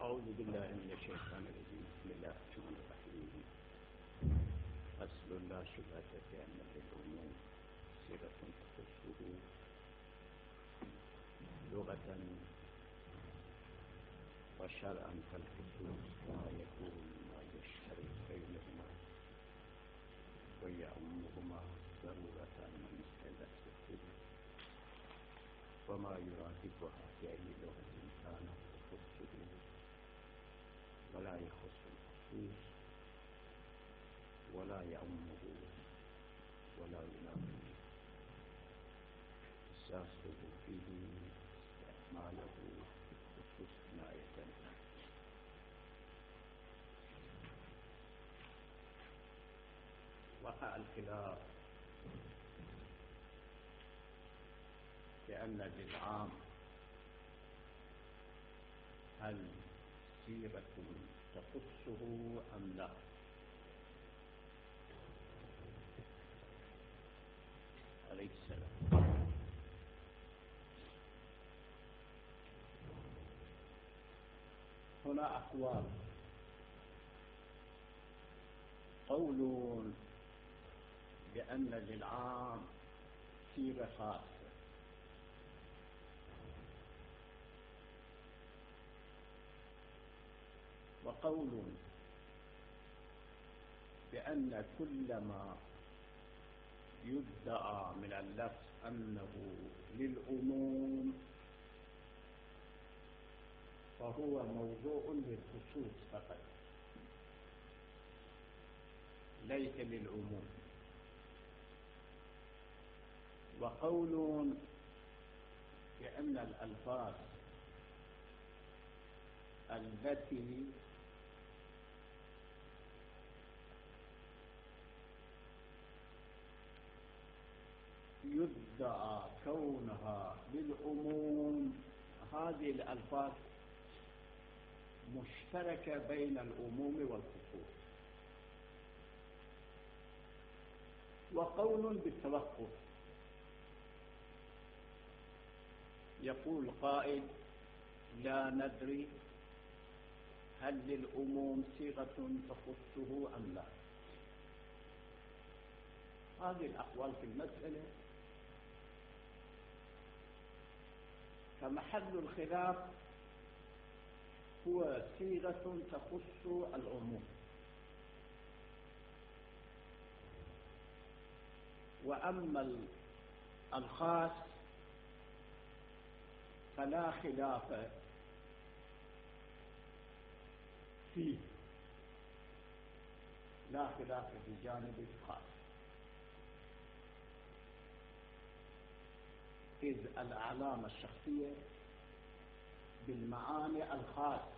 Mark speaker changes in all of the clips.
Speaker 1: أعوذ بالله من الشيطان الرجيم. بسم الله الرحمن الرحيم. أصل لا شبهة في أن للعموم صيغة تخصه لغة وشرعا كالخصوص ما يكون ما يشترك بينهما ويعمهما ضرورة مثل السكون وما يرادفها في أي لغة كانت تخصه ولا يخص الخصوص ولا يعمه ولا ينافيه أساسه فيه استعماله بالخصوص كناية. وقع الخلاف بأن للعام هل صيغة تخصه أم لا. عليه السلام. هنا أقوال: قول بأن للعام صيغة خاصة، وقول بأن كل ما يدعى من اللفظ أنه للعموم فهو موضوع للخصوص فقط ليس للعموم. وقول بأن الألفاظ التي يدعى كونها للعموم هذه الألفاظ مشتركة بين العموم والخصوص. وقول بالتوقف، يقول قائل: لا ندري هل للعموم صيغة تخصه أم لا. هذه الأقوال في المسألة فمحل الخلاف هو صيغة تخص العموم، وأما الخاص فلا خلاف فيه، لا خلاف في جانب الخاص، إذ العلامة الشخصية بالمعاني الخاصة،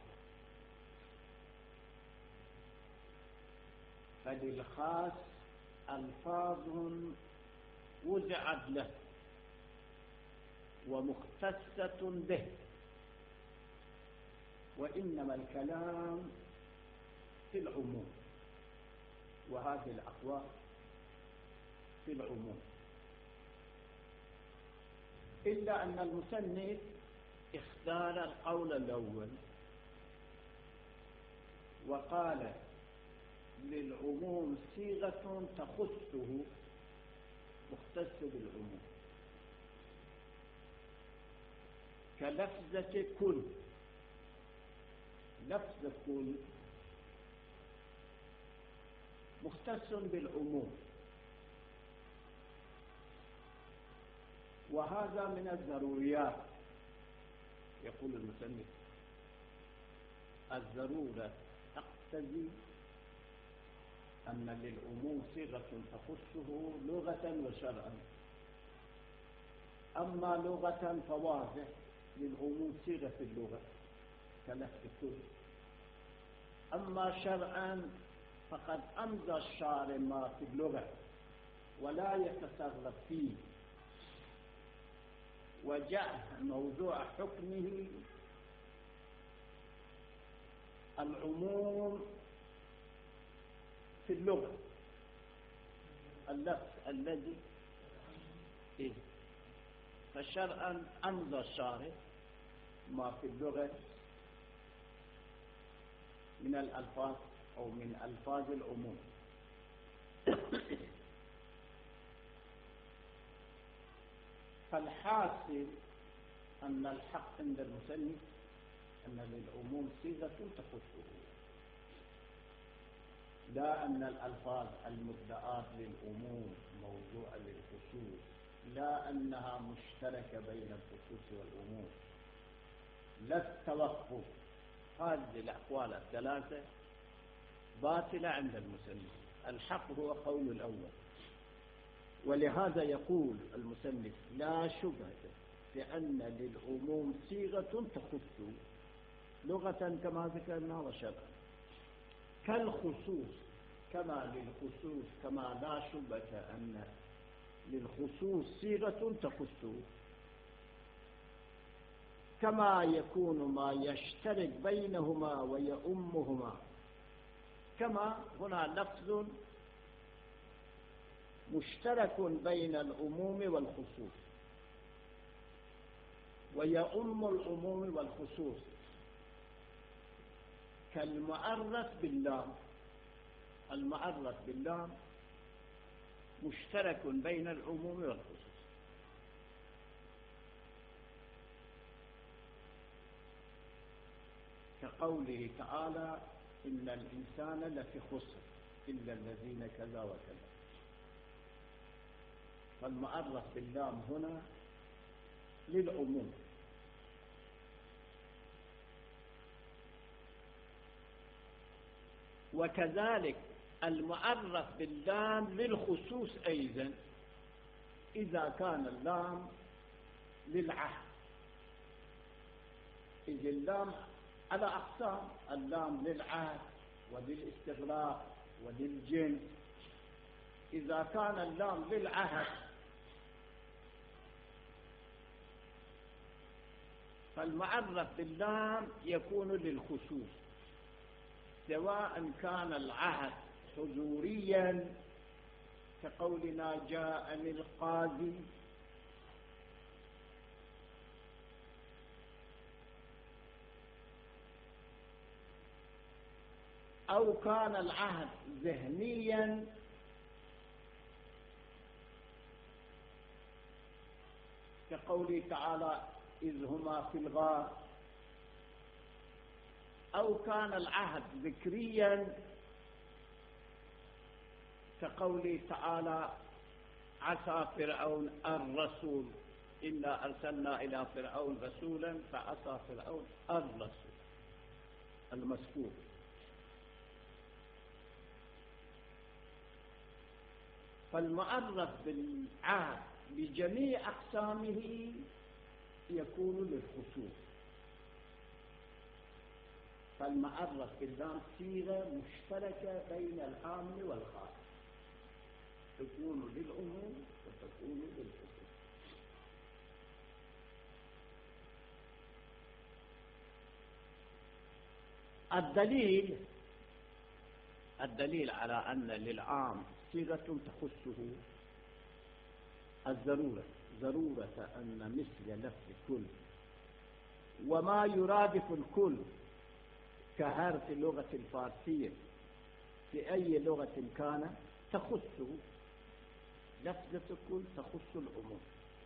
Speaker 1: فللخاص ألفاظ وزعت له ومختصة به، وإنما الكلام في العموم، وهذه الأقوال في العموم. إلا أن المصنف اختار القول الأول وقال: للعموم صيغة تخصه مختص بالعموم، كلفظة كل. لفظ كل مختص بالعموم، وهذا من الضروريات. يقول المصنف: الضرورة تقتضي أن للعموم صيغة تخصه لغة وشرعا. أما لغة فواضح للعموم صيغة في اللغة كلفظ كل. أما شرعا فقد أمضى الشارع ما في اللغة ولا يتصرف فيه، وجعل موضوع حكمه العموم في اللغة، اللفظ الذي فشرعا أمضى الشارع ما في اللغة من الألفاظ أو من ألفاظ العموم. فالحاصل أن الحق عند المصنف أن للعموم صيغة تخصه، لا أن الألفاظ المبدأات للعموم موضوع للخصوص، لا أنها مشتركة بين الخصوص والعموم، لا التوقف. هذه الأقوال الثلاثة باطلة عند المصنف. الحق هو قول الأول، ولهذا يقول المصنف لا شبهة بأن للعموم صيغة تخص لغة كما ذكرنا وشرعا، كالخصوص كما للخصوص، كما لا شبهة أن للخصوص صيغة تخص، كما يكون ما يشترك بينهما ويؤمهما، كما هنا لفظ مشترك بين العموم والخصوص ويؤم العموم والخصوص، كالمعرف باللام. المعرف باللام مشترك بين العموم والخصوص. كقوله تعالى إن الإنسان لفي خسر إلا الذين كذا وكذا. فالمعرف باللام هنا للعموم. وكذلك المعرف باللام للخصوص أيضا إذا كان اللام للعهد. إذ اللام على أقسام، اللام للعهد وللاستغراق وللجنس. إذا كان اللام للعهد فالمعرف باللام يكون للخصوص، سواء كان العهد حضوريا كقولنا جاءني القاضي، أو كان العهد ذهنيا كقوله تعالى إذ هما في الغار، أو كان العهد ذكريا كقوله تعالى عصى فرعون الرسول إنا أرسلنا إلى فرعون رسولا فعصى فرعون الرسول المذكور. فالمعرف بالعهد بجميع أقسامه يكون للخصوص. فالمعرف باللام صيغة مشتركة بين العام والخاص، تكون للعموم وتكون للخصوص. الدليل على أن للعام صيغة تخصه ضرورة أن مثل لفظ كل وما يرادف الكل كحرف اللغة الفارسية في أي لغة كان تخصه. لفظة الكل تخص العموم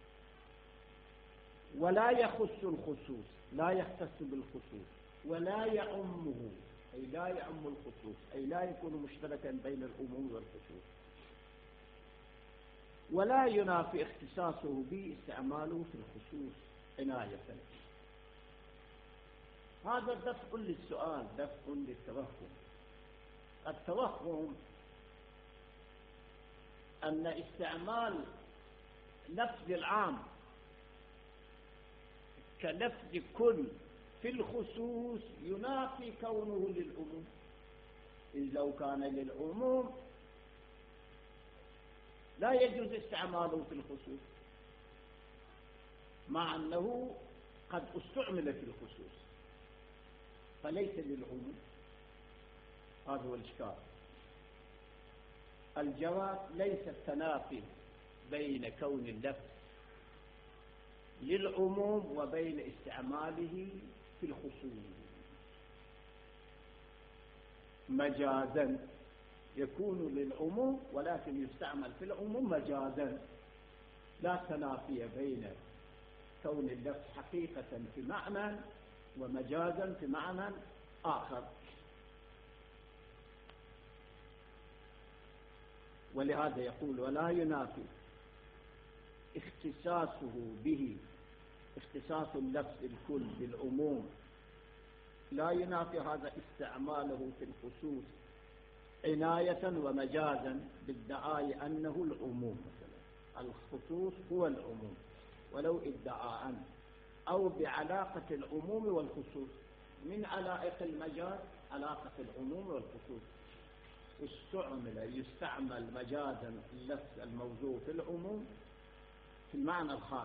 Speaker 1: ولا يخص الخصوص، لا يختص بالخصوص ولا يعمه، أي لا يعم الخصوص، أي لا يكون مشتركا بين العموم والخصوص، ولا ينافي اختصاصه به استعماله في الخصوص عناية. هذا دفع للسؤال، دفع للتوهم. التوهم أن استعمال لفظ العام كلفظ كل في الخصوص ينافي كونه للعموم. إذ لو كان للعموم لا يجوز استعماله في الخصوص، مع أنه قد استعمل في الخصوص فليس للعموم. هذا هو الإشكال. الجواب ليس التنافي بين كون اللفظ للعموم وبين استعماله في الخصوص. مجازا، يكون للعموم ولكن يستعمل في العموم مجازا، لا تنافي بين كون اللفظ حقيقة في معنى ومجازا في معنى آخر. ولهذا يقول ولا ينافي اختصاصه به، اختصاص اللفظ الكل بالعموم لا ينافي هذا استعماله في الخصوص عناية ومجازا بادعاء أنه العموم، مثلا الخصوص هو العموم ولو ادعاء، أو بعلاقة العموم والخصوص. من علائق المجاز علاقة العموم والخصوص، يستعمل مجازا اللفظ الموضوع في العموم في المعنى الخاص.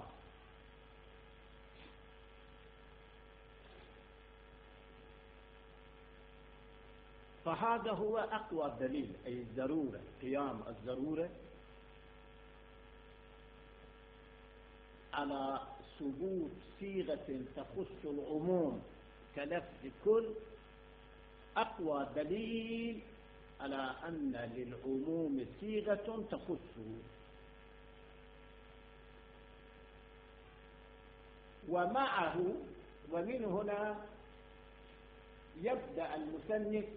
Speaker 1: فهذا هو أقوى دليل، أي الضرورة، قيام الضرورة على ثبوت صيغة تخص العموم كلفظ كل، أقوى دليل على أن للعموم صيغة تخصه. ومعه، ومن هنا يبدأ المصنف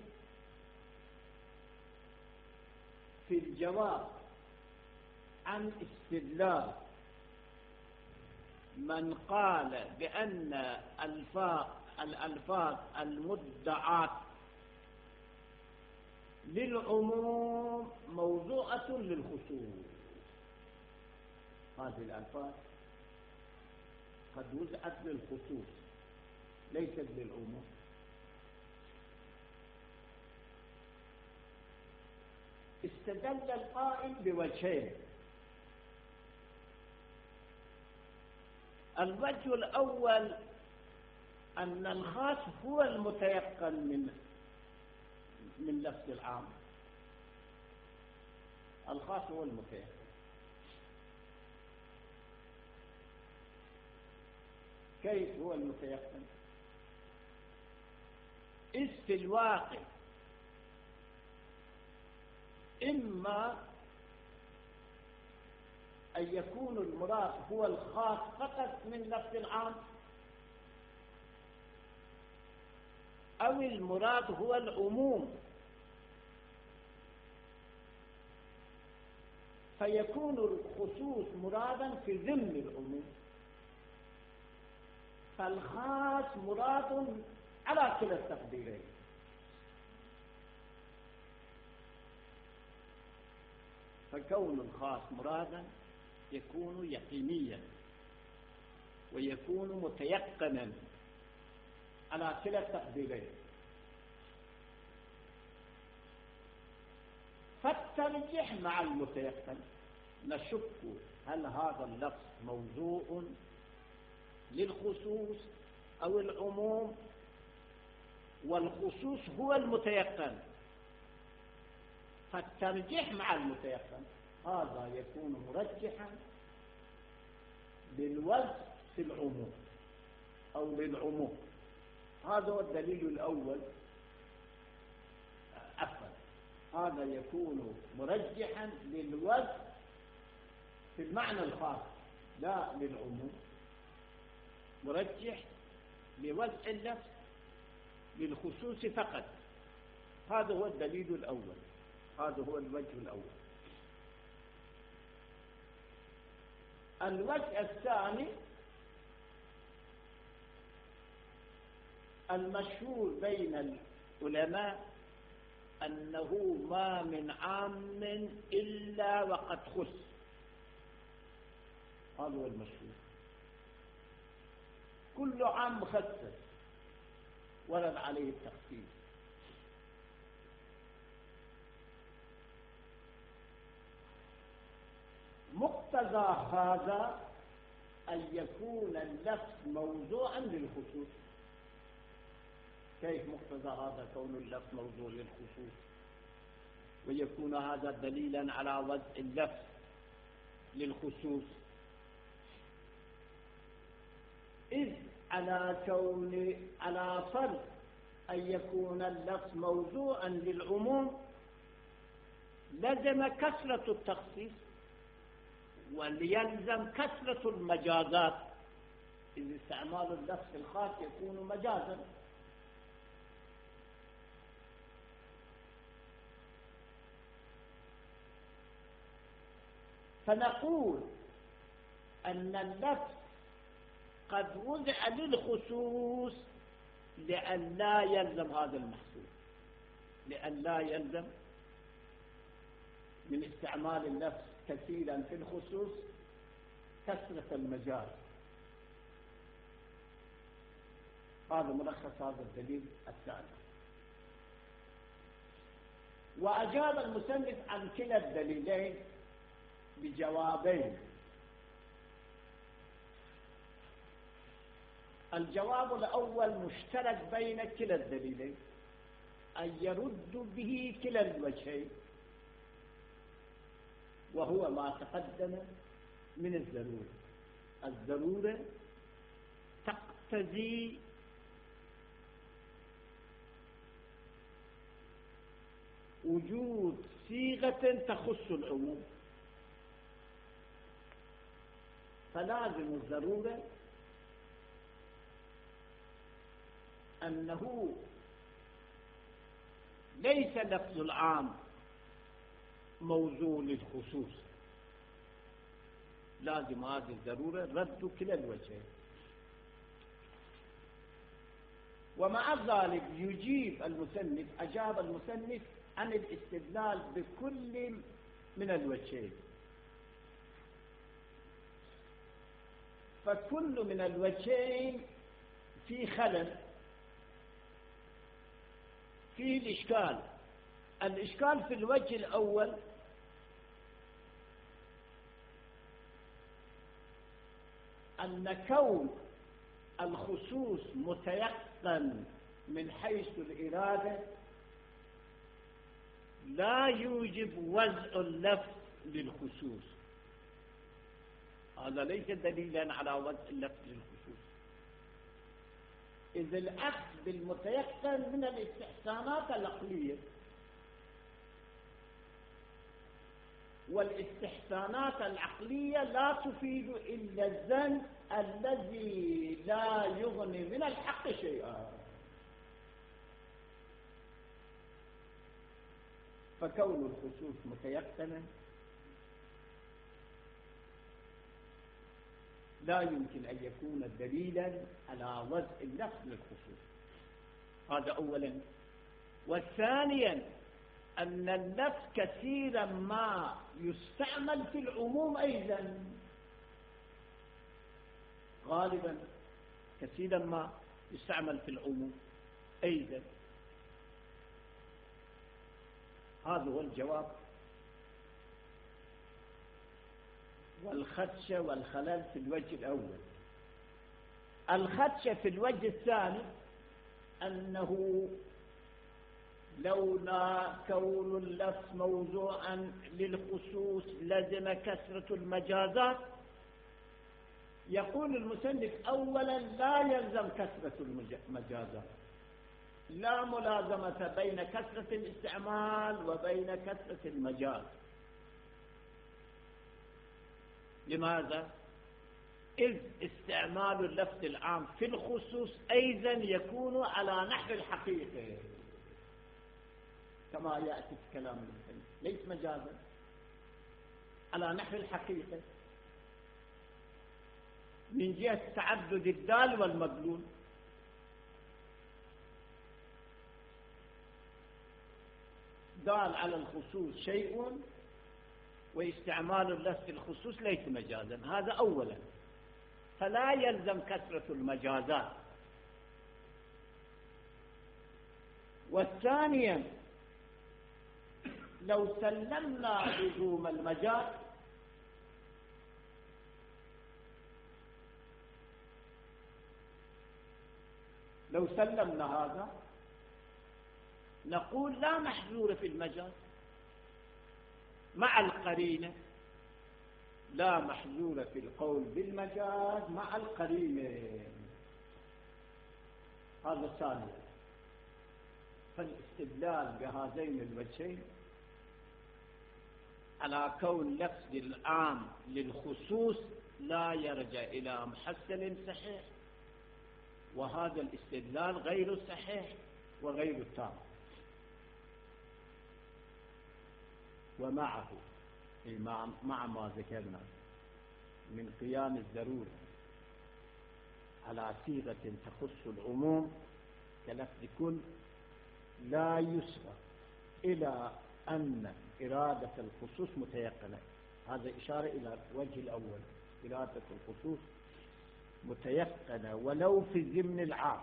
Speaker 1: في الجواب عن استدلال من قال بأن الألفاظ المدعاة للعموم موضوعة للخصوص. هذه الألفاظ قد وضعت للخصوص ليست للعموم. استدل القائل بوجهين: الوجه الأول أن الخاص هو المتيقن من لفظ العام، الخاص هو المتيقن. كيف هو المتيقن؟ إذ في الواقع إما أن يكون المراد هو الخاص فقط من لفظ العام، أو المراد هو العموم، فيكون الخصوص مرادا في ضمن العموم، فالخاص مراد على كلا التقديرين. فكون الخاص مرادا يكون يقينيا ويكون متيقنا على كلا التقديرين. فالترجيح مع المتيقن، نشك هل هذا اللفظ موضوع للخصوص أو العموم، والخصوص هو المتيقن، فالترجيح مع المتيقن هذا يكون مرجحا للوجه في العموم أو للعموم. هذا هو الدليل الأول. هذا يكون مرجحا للوجه في المعنى الخاص لا للعموم، مرجح لوجه اللفظ للخصوص فقط. هذا هو الدليل الأول، هذا هو الوجه الأول. الوجه الثاني المشهور بين العلماء أنه ما من عام إلا وقد خص، هذا هو المشهور. كل عام مخصص ورد عليه التخصيص. مقتضى هذا أن يكون اللفظ موضوعا للخصوص. كيف مقتضى هذا كون اللفظ موضوع للخصوص ويكون هذا دليلا على وضع اللفظ للخصوص؟ إذ على فرض أن يكون اللفظ موضوعا للعموم لزم كثرة التخصيص، وليلزم كثرة المجازات، إذ استعمال اللفظ الخاص يكون مجازا. فنقول أن اللفظ قد وضع للخصوص لئلا يلزم هذا المحصول، لئلا يلزم من استعمال اللفظ كثيرا في الخصوص كثرة المجاز. هذا ملخص هذا الدليل الثاني. وأجاب المصنف عن كلا الدليلين بجوابين. الجواب الأول مشترك بين كلا الدليلين، أن يرد به كلا الوجهين، وهو ما تقدم من الضرورة. الضرورة تقتضي وجود صيغة تخص العموم، فلازم الضرورة أنه ليس لفظ العام موضوع للخصوص، لازم هذه الضرورة رد كلا الوجهين. ومع ذلك أجاب المصنف عن الاستدلال بكل من الوجهين، فكل من الوجهين في خلل، فيه الإشكال. الإشكال في الوجه الأول أن كون الخصوص متيقن من حيث الإرادة لا يوجب وضع اللفظ للخصوص. هذا ليس دليلا على وضع اللفظ للخصوص، إذ الأخذ بالمتيقن من الاستحسانات العقلية، والاستحسانات العقلية لا تفيد إلا الظن الذي لا يغني من الحق شيئا. فكون الخصوص متيقنا لا يمكن أن يكون دليلا على وضع اللفظ للخصوص. هذا أولا. والثانيا أن اللفظ كثيرا ما يستعمل في العموم أيضا، غالبا كثيرا ما يستعمل في العموم أيضا. هذا هو الجواب. والخدشة والخلل في الوجه الأول. الخدشة في الوجه الثاني أنه لولا كون اللفظ موضوعا للخصوص لزم كثرة المجازات. يقول المصنف أولا لا يلزم كثرة المجازات، لا ملازمة بين كثرة الاستعمال وبين كثرة المجاز. لماذا؟ إذ استعمال اللفظ العام في الخصوص أيضا يكون على نحو الحقيقة كما يأتي في كلام المصنف، ليس مجازا، على نحو الحقيقة من جهة تعدد الدال والمدلول. دال على الخصوص شيء واستعمال اللفظ في الخصوص ليس مجازا. هذا أولا، فلا يلزم كثرة المجازات. والثانيا لو سلمنا لزوم المجاز لو سلمنا هذا نقول لا محذور في المجاز مع القرينة، لا محذور في القول بالمجاز مع القرينة. هذا الثاني. فالاستدلال بهذين الوجهين على كون لفظ العام للخصوص لا يرجع إلى محصل صحيح، وهذا الاستدلال غير صحيح وغير تام. ومعه مع ما ذكرنا من قيام الضرورة على صيغة تخص العموم كلفظ كل، لا يسرى إلى أن إرادة الخصوص متيقنة. هذا إشارة إلى الوجه الأول، إرادة الخصوص متيقنة ولو في ضمن العام،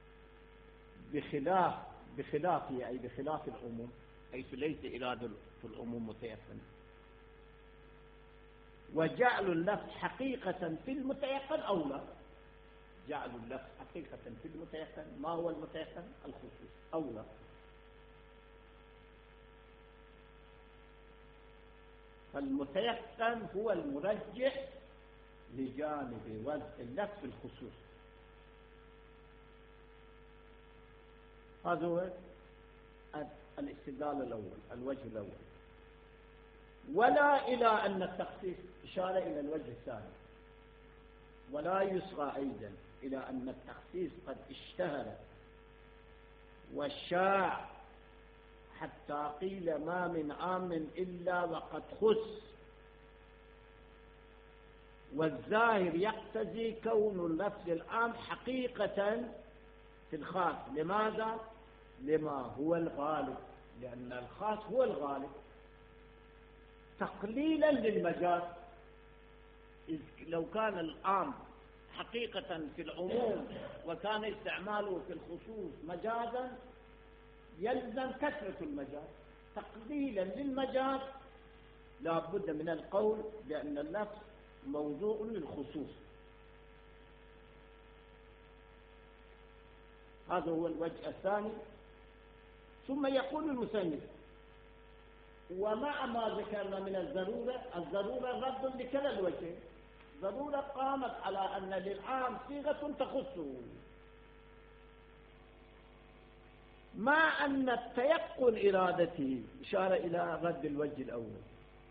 Speaker 1: بخلافه أي بخلاف العموم، حيث ليس إرادة في العموم متيقنة. وجعل اللفظ حقيقة في المتيقن أولى. جعل اللفظ حقيقة في المتيقن، ما هو المتيقن؟ الخصوص، أولى. فالمتيقن هو المرجح لجانب وضع اللفظ في الخصوص. هذا هو الاستدلال الأول، الوجه الأول. ولا إلى أن التخصيص، إشارة إلى الوجه الثاني. ولا يصغى أيضا إلى أن التخصيص قد اشتهر وشاع حتى قيل ما من عام إلا وقد خص، والظاهر يقتضي كون اللفظ العام حقيقة في الخاص. لماذا؟ لما هو الغالب، لأن الخاص هو الغالب تقليلا للمجاز. لو كان العام حقيقة في العموم وكان استعماله في الخصوص مجازا يلزم كثرة المجاز. تقليلا للمجاز لا بد من القول بأن اللفظ موضوع للخصوص. هذا هو الوجه الثاني. ثم يقول المصنف: ومع ما ذكرنا من الضرورة رد لكلا الوجه. ضرورة قامت على أن للعام صيغة تخصه، مع أن التيقن إرادته، إشارة إلى رد الوجه الأول.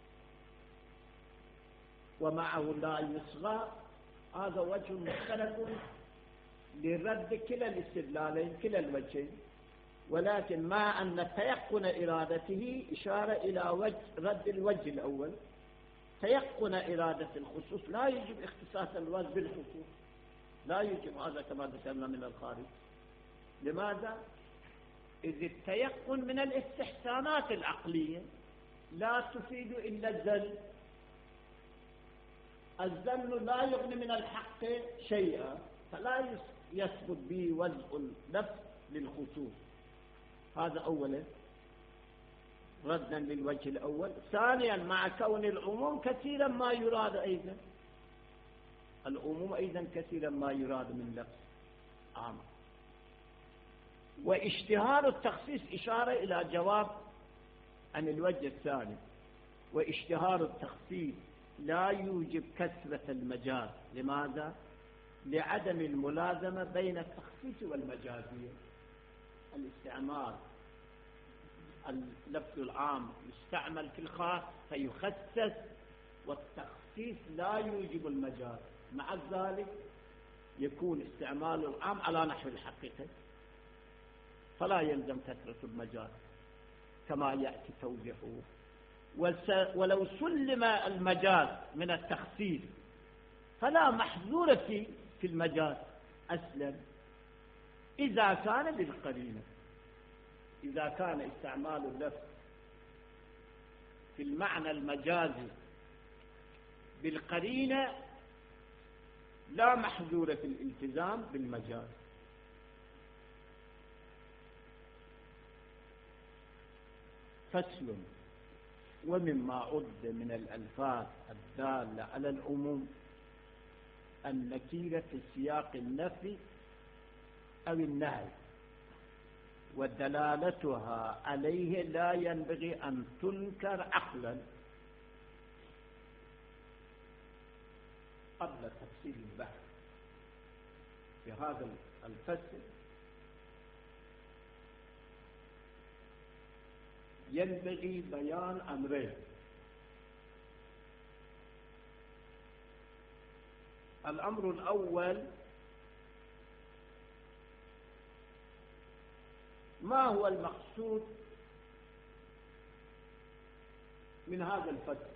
Speaker 1: ومعه لا يصغى، هذا وجه مختلف لرد كلا الاستدلالين، كلا الوجهين. ولكن مع أن التيقن إرادته إشارة إلى رد الوجه الأول. تيقن إرادة الخصوص لا يجب اختصاص الوجه بالخصوص، لا يجب هذا كما ذكرنا من الخارج. لماذا؟ إذ التيقن من الاستحسانات العقلية لا تفيد إلا الظن. الظن لا يغني من الحق شيئا، فلا يثبت به وضع اللفظ للخصوص. هذا أولا ردا للوجه الأول. ثانيا مع كون العموم كثيرا ما يراد أيضا، العموم أيضا كثيرا ما يراد من لفظ عام. واشتهار التخصيص إشارة إلى جواب عن الوجه الثاني. واشتهار التخصيص لا يوجب كثرة المجاز. لماذا؟ لعدم الملازمة بين التخصيص والمجازية. الاستعمال اللفظ العام يستعمل في الخاص فيخصص، والتخصيص لا يوجب المجاز. مع ذلك يكون استعمال العام على نحو الحقيقة، فلا يلزم كثرة المجاز كما يأتي توضيحه. ولو سلم المجاز من التخصيص فلا محظور في المجاز أصلا إذا كان بالقرينة. إذا كان استعمال اللفظ في المعنى المجازي بالقرينة لا محظور في الالتزام بالمجاز. فصل: ومما عد من الألفاظ الدالة على العموم النكيرة في سياق النفي أو النهي، ودلالتها عليه لا ينبغي أن تنكر عقلا. قبل تفصيل البحث في هذا الفصل ينبغي بيان أمرين: الأمر الأول، ما هو المقصود من هذا الفصل،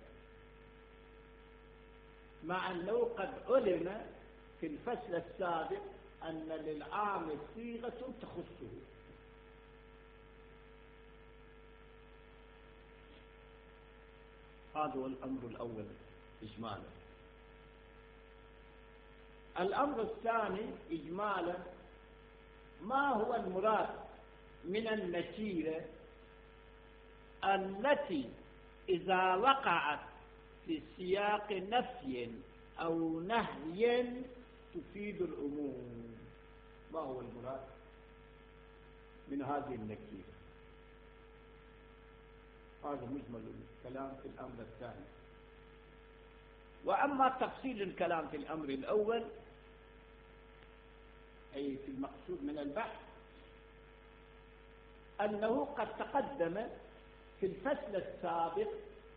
Speaker 1: مع أنه قد علم في الفصل السابق أن للعام صيغة تخصه. هذا هو الأمر الأول إجمالا. الأمر الثاني إجمالا: ما هو المراد من النكيرة التي إذا وقعت في سياق نفي أو نهي تفيد العموم؟ ما هو المراد من هذه النكيرة؟ هذا مجمل الكلام في الأمر الثاني. وأما تفصيل الكلام في الأمر الأول، أي في المقصود من البحث، أنه قد تقدم في الفصل السابق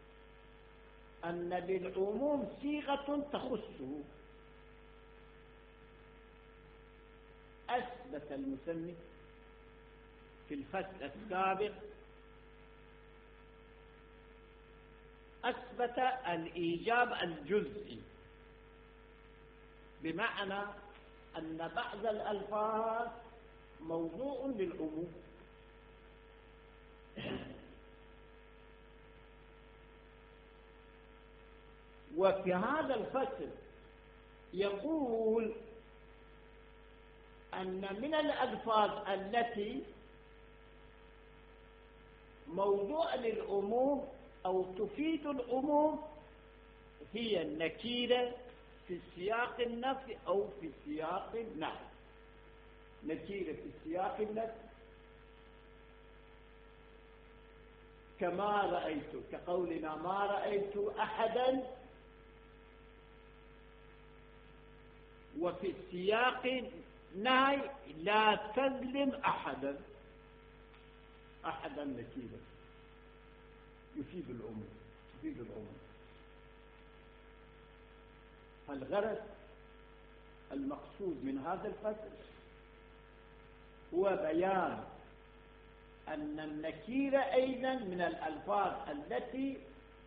Speaker 1: أن للعموم صيغة تخصه. أثبت المصنف في الفصل السابق أثبت الإيجاب الجزئي، بمعنى أن بعض الألفاظ موضوع للعموم، وفي هذا الفصل يقول أن من الألفاظ التي موضوع للعموم أو تفيد العموم هي النكيرة في سياق النفي أو في سياق النهي. نكيرة في سياق النفي كما رأيت، كقولنا ما رأيت أحدا، وفي السياق النهي لا تظلم أحدا. أحدا نكيرة يفيد العموم، تفيد العموم. الغرض المقصود من هذا الفصل هو بيان أن النكيرة أيضا من الألفاظ التي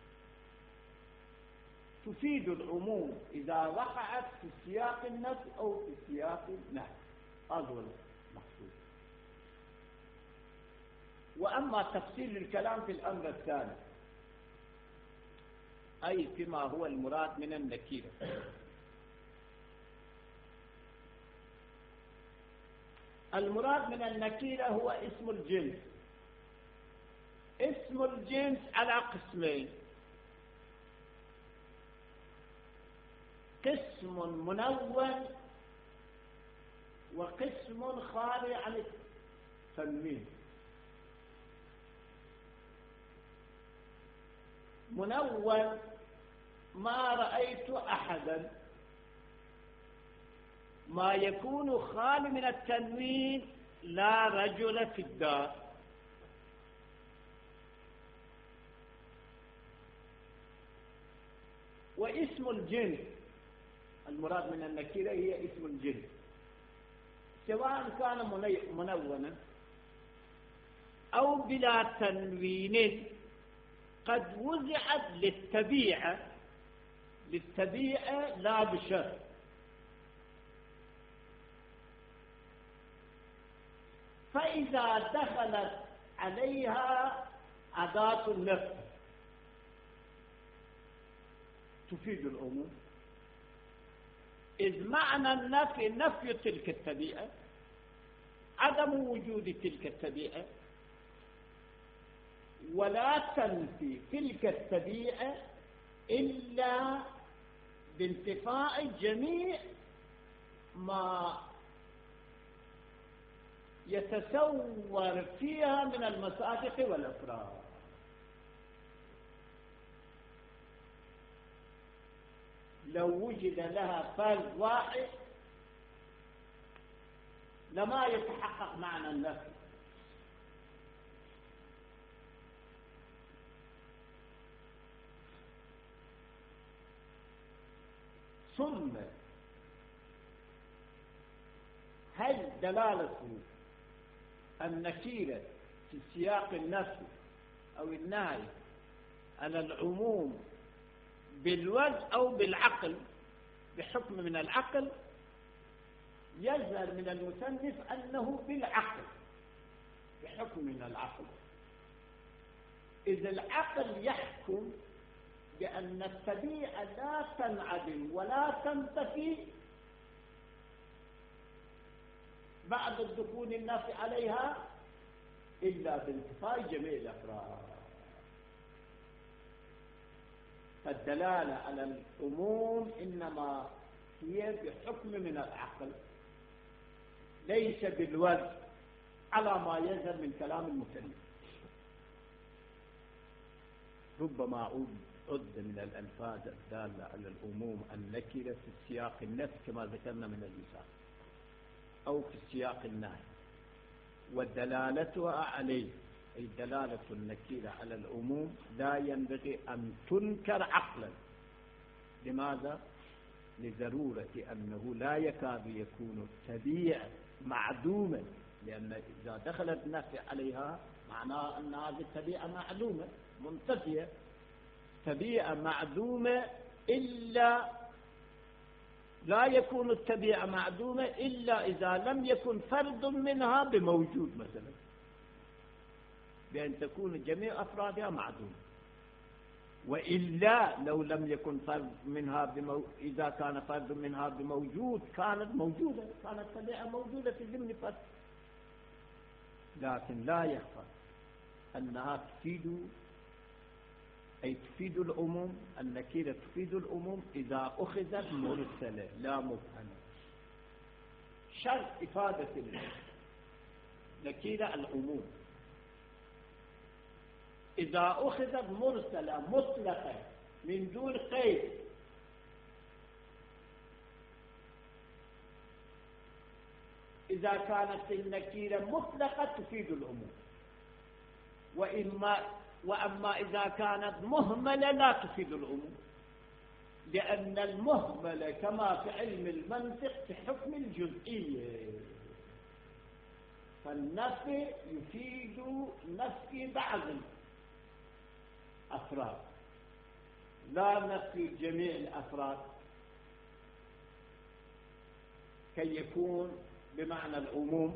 Speaker 1: تفيد العموم إذا وقعت في سياق النفي أو في سياق النهي. هذا هو المقصود. وأما تفصيل الكلام في الأمر الثاني، أي فيما هو المراد من النكيرة، المراد من النكيرة هو اسم الجنس. اسم الجنس على قسمين: قسم منون وقسم خالي عن التنوين. منون: ما رأيت أحدا، ما يكون خالي من التنوين: لا رجل في الدار. واسم الجنس المراد من النكيرة هي اسم الجنس، سواء كان منونا أو بلا تنوين، قد وزعت للتبيعة لا بشر. فإذا دخلت عليها أداة النفي تفيد العموم، إذ معنى النفي نفي تلك التبيعة، عدم وجود تلك التبيعة، ولا تنفي تلك التبيعة إلا بانتفاء جميع ما يتصور فيها من المصادق والأفراد. لو وجد لها فرد واحد لما يتحقق معنى النفي. ثم هل دلالة النكيرة في سياق النفي أو النهي على العموم بالوجه أو بالعقل بحكم من العقل؟ يظهر من المصنف أنه بالعقل، بحكم من العقل. إذا العقل يحكم بأن الطبيعة لا تنعدم ولا تنتفي بعد الدخول النافي عليها إلا بانتفاء جميع الأفراد. فالدلالة على العموم إنما هي بحكم من العقل، ليس بالوجه على ما يظهر من كلام المصنف. ربما عد من الألفاظ الدالة على العموم النكرة في السياق النفي كما ذكرنا من المثال، أو في السياق النهي، ودلالتها عليه أي دلالة النكرة على العموم لا ينبغي أن تنكر عقلا. لماذا؟ لضرورة أنه لا يكاد يكون الطبيعة معدوما، لأن إذا دخلت النفي عليها معناه أن هذه الطبيعة معدومة منتفية. طبيعة معدومة إلا لا يكون الطبيعة معدومة إلا إذا لم يكن فرد منها بموجود، مثلا بأن تكون جميع أفرادها معدومة. وإلا لو لم يكن فرد منها إذا كان فرد منها بموجود كانت موجودة، كانت طبيعة موجودة في ضمن فرد. لكن لا يخفى أنها تفيد العموم. النكيرة تفيد العموم إذا أخذت مرسلة لا مبهمة. شرط إفادة النكيرة العموم إذا أخذت مرسلة مطلقة من دون قيد. إذا كانت النكيرة مطلقة تفيد العموم، وأما إذا كانت مهملة لا تفيد العموم، لأن المهملة كما في علم المنطق في حكم الجزئية. فالنفي يفيد نفي بعض الأفراد لا نفي جميع الأفراد، كي يكون بمعنى العموم.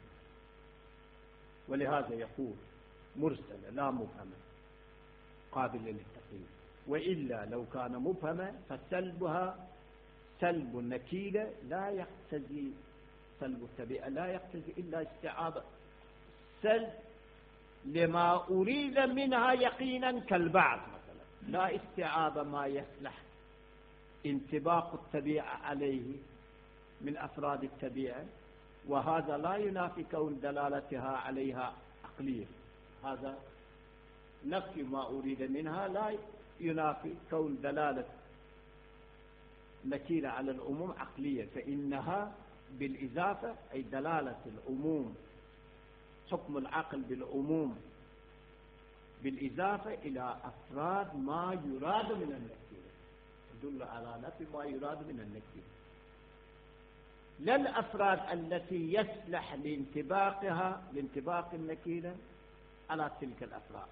Speaker 1: ولهذا يقول مرسلة لا مبهمة قابلة للتقييد. وإلا لو كان مبهمة فسلبها سلب النكيرة لا يقتضي سلب الطبيعة، لا يقتضي إلا استعابة سلب لما أريد منها يقينا كالبعض مثلا، لا استعابة ما يصلح انطباق الطبيعة عليه من أفراد الطبيعة. وهذا لا ينافي كون دلالتها عليها عقلية، هذا نفي ما أريد منها لا ينافي كون دلالة نكيرة على العموم عقلية، فإنها بالإضافة أي دلالة العموم حكم العقل بالعموم بالإضافة إلى أفراد ما يراد من النكيرة، تدل على نفي ما يراد من النكيرة، لا الأفراد التي يصلح لانطباق النكيرة على تلك الأفراد.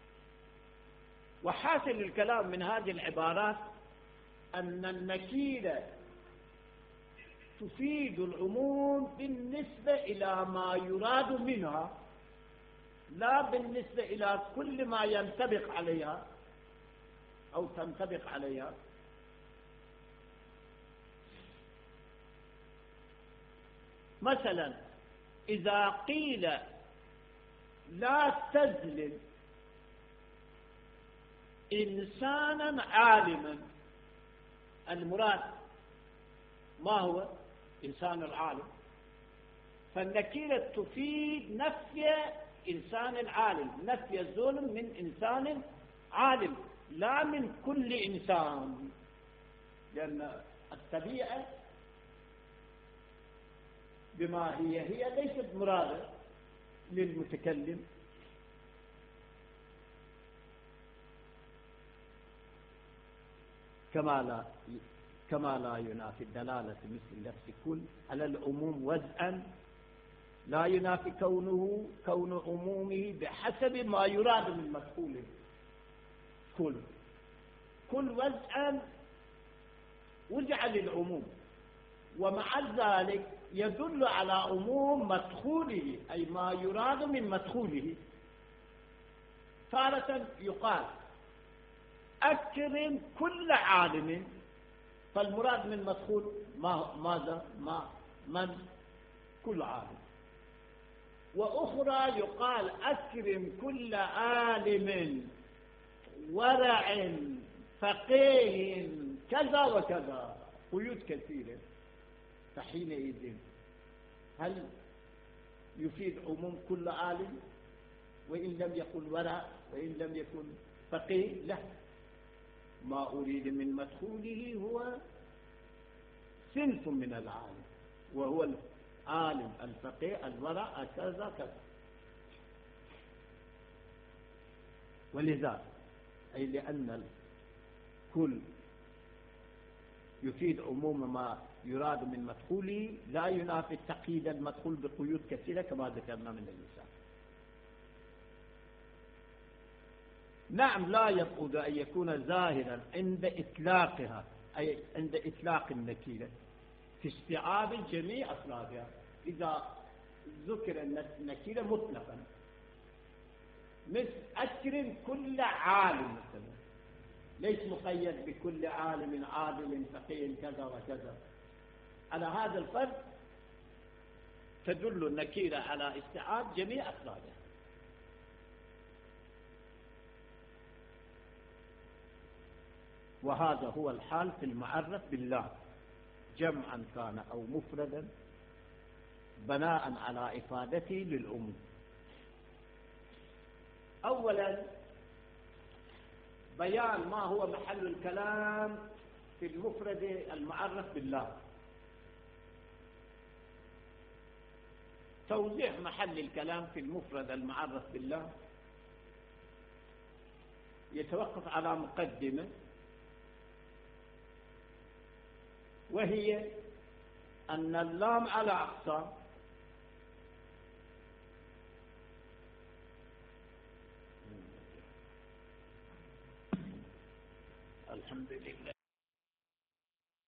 Speaker 1: وحاصل الكلام من هذه العبارات أن النكيرة تفيد العموم بالنسبة إلى ما يراد منها، لا بالنسبة إلى كل ما ينطبق عليها أو تنطبق عليها. مثلا إذا قيل لا تظلم إنسانا عالما، المراد ما هو إنسان العالم؟ فالنكيرة تفيد نفي إنسان العالم، نفي الظلم من إنسان عالم لا من كل إنسان، لأن الطبيعة بما هي ليست مرادة للمتكلم. كما لا كما لا ينافي الدلالة مثل لفظ كل على العموم وزئا لا ينافي كون عمومه بحسب ما يراد من مدخوله. كل وزئا وجع للعموم، ومع ذلك يدل على عموم مدخوله، أي ما يراد من مدخوله. تارة يقال أكرم كل عالم، فالمراد من مدخول ماذا؟ من؟ كل عالم. وأخرى يقال أكرم كل عالم ورع فقيه كذا وكذا، قيود كثيرة. فحينئذ هل يفيد عموم كل عالم وإن لم يكن ورع وإن لم يكن فقيه؟ لا، ما أريد من مدخوله هو صنف من العالم، وهو العالم الفقيه الورع كذا كذا. ولذا أي لأن الكل يفيد عموم ما يراد من مدخوله، لا ينافي التقييد المدخول بقيود كثيرة كما ذكرنا من المثال. نعم، لا يبعد أن يكون ظاهرا عند إطلاقها، أي عند إطلاق النكيرة في استيعاب جميع أفرادها. إذا ذكر النكيرة مطلقا مثل أكرم كل عالم مثلا، ليس مقيد بكل عالم عادل فقيه كذا وكذا. على هذا الفرق تدل النكيرة على استيعاب جميع أفرادها. وهذا هو الحال في المعرف بالله، جمعا كان أو مفردا، بناء على إفادته للعموم. أولا بيان ما هو محل الكلام في المفرد المعرف بالله. توضيح محل الكلام في المفرد المعرف بالله يتوقف على مقدمة، وهي أن اللام على أقسام. الحمد لله.